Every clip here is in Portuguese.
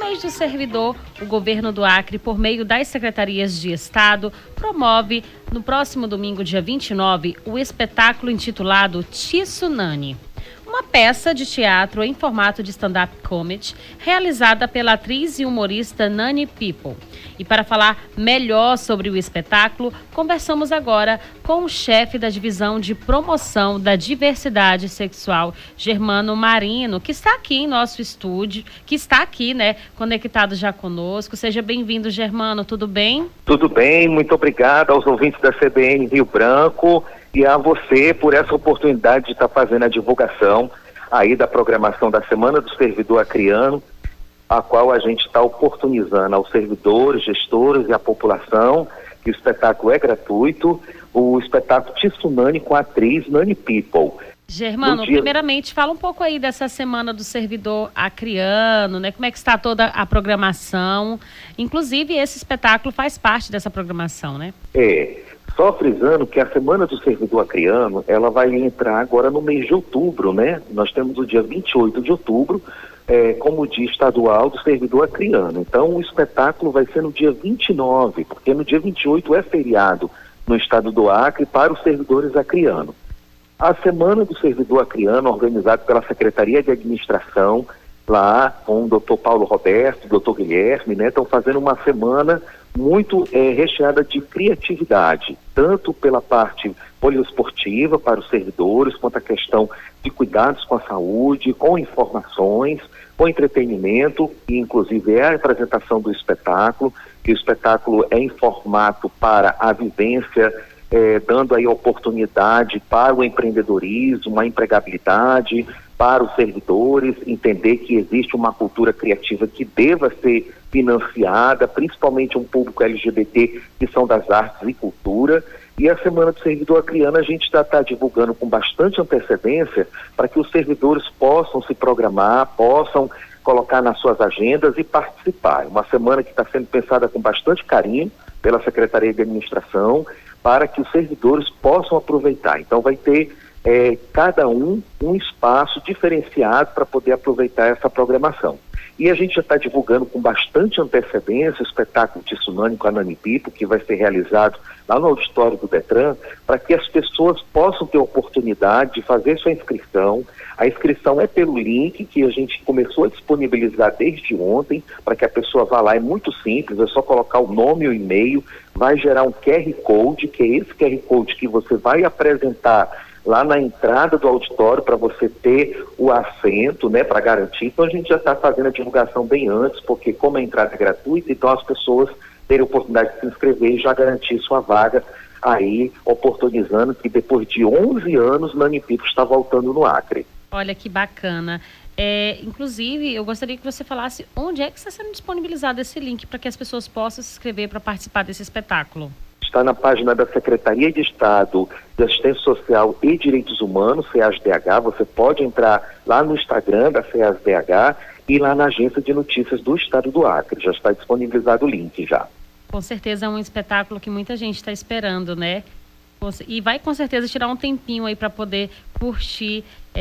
mês do servidor, o governo do Acre, por meio das secretarias de Estado, promove no próximo domingo, dia 29, o espetáculo intitulado Tsunami. Uma peça de teatro em formato de stand-up comedy, realizada pela atriz e humorista Nani People. E para falar melhor sobre o espetáculo, conversamos agora com o chefe da divisão de promoção da diversidade sexual, Germano Marino, que está aqui em nosso estúdio, que está aqui, conectado já conosco. Seja bem-vindo, Germano, tudo bem? Tudo bem, muito obrigado aos ouvintes da CBN Rio Branco e a você por essa oportunidade de estar fazendo a divulgação aí da programação da Semana do Servidor Acreano, a qual a gente está oportunizando aos servidores, gestores e à população, que o espetáculo é gratuito, o espetáculo Tsunami com a atriz Nani People. Germano, primeiramente, fala um pouco aí dessa Semana do Servidor Acreano, como é que está toda a programação. Inclusive, esse espetáculo faz parte dessa programação, né? Só frisando que a Semana do Servidor Acreano, ela vai entrar agora no mês de outubro, né? Nós temos o dia 28 de outubro, como o Dia Estadual do Servidor Acreano. Então, o espetáculo vai ser no dia 29, porque no dia 28 é feriado no estado do Acre para os servidores acreanos. A Semana do Servidor Acreano, organizada pela Secretaria de Administração, lá com o Dr. Paulo Roberto, o Dr. Guilherme, estão fazendo uma semana muito recheada de criatividade, tanto pela parte poliesportiva para os servidores, quanto a questão de cuidados com a saúde, com informações, com entretenimento, e inclusive a apresentação do espetáculo, que o espetáculo é em formato para a vivência, dando aí oportunidade para o empreendedorismo, a empregabilidade, para os servidores, entender que existe uma cultura criativa que deva ser financiada, principalmente um público LGBT que são das artes e cultura. E a Semana do Servidor Acreano a gente está divulgando com bastante antecedência para que os servidores possam se programar, possam colocar nas suas agendas e participar. Uma semana que está sendo pensada com bastante carinho pela Secretaria de Administração para que os servidores possam aproveitar. Então vai ter cada um espaço diferenciado para poder aproveitar essa programação. E a gente já está divulgando com bastante antecedência o espetáculo Tsunami com a Nani People, que vai ser realizado lá no auditório do Detran, para que as pessoas possam ter a oportunidade de fazer sua inscrição. A inscrição é pelo link que a gente começou a disponibilizar desde ontem, para que a pessoa vá lá, é muito simples, é só colocar o nome e o e-mail, vai gerar um QR Code, que é esse QR Code que você vai apresentar lá na entrada do auditório para você ter o assento, para garantir. Então a gente já está fazendo a divulgação bem antes, porque como a entrada é gratuita, então as pessoas terem a oportunidade de se inscrever e já garantir sua vaga aí, oportunizando que depois de 11 anos Nani People está voltando no Acre. Olha que bacana. Inclusive, eu gostaria que você falasse onde é que está sendo disponibilizado esse link para que as pessoas possam se inscrever para participar desse espetáculo. Está na página da Secretaria de Estado de Assistência Social e Direitos Humanos, SEASDH. Você pode entrar lá no Instagram da SEASDH e lá na Agência de Notícias do Estado do Acre. Já está disponibilizado o link já. Com certeza é um espetáculo que muita gente está esperando, né? E vai com certeza tirar um tempinho aí para poder curtir.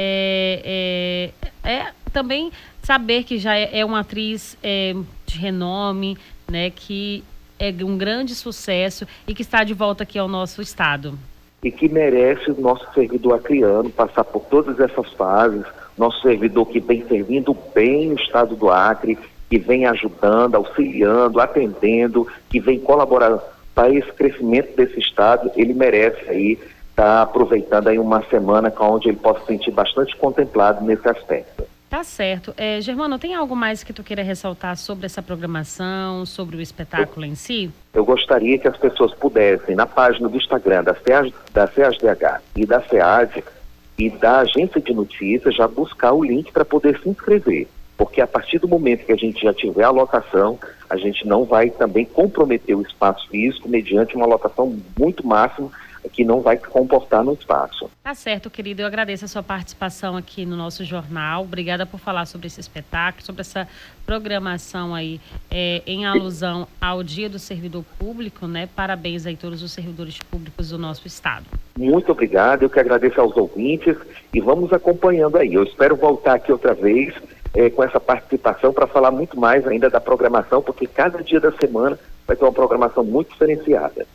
Também saber que já é uma atriz de renome, que é um grande sucesso e que está de volta aqui ao nosso estado. E que merece o nosso servidor acreano passar por todas essas fases, nosso servidor que vem servindo bem o estado do Acre, que vem ajudando, auxiliando, atendendo, que vem colaborando para esse crescimento desse estado. Ele merece aí estar aproveitando aí uma semana onde ele possa se sentir bastante contemplado nesse aspecto. Tá certo. Germano, tem algo mais que tu queira ressaltar sobre essa programação, sobre o espetáculo em si? Eu gostaria que as pessoas pudessem, na página do Instagram da SEASDH e da SEAD e da Agência de Notícias, já buscar o link para poder se inscrever. Porque a partir do momento que a gente já tiver a lotação, a gente não vai também comprometer o espaço físico mediante uma lotação muito máxima que não vai comportar no espaço. Tá certo, querido. Eu agradeço a sua participação aqui no nosso jornal. Obrigada por falar sobre esse espetáculo, sobre essa programação aí em alusão ao Dia do Servidor Público, Parabéns aí a todos os servidores públicos do nosso estado. Muito obrigado. Eu que agradeço aos ouvintes e vamos acompanhando aí. Eu espero voltar aqui outra vez com essa participação para falar muito mais ainda da programação, porque cada dia da semana vai ter uma programação muito diferenciada.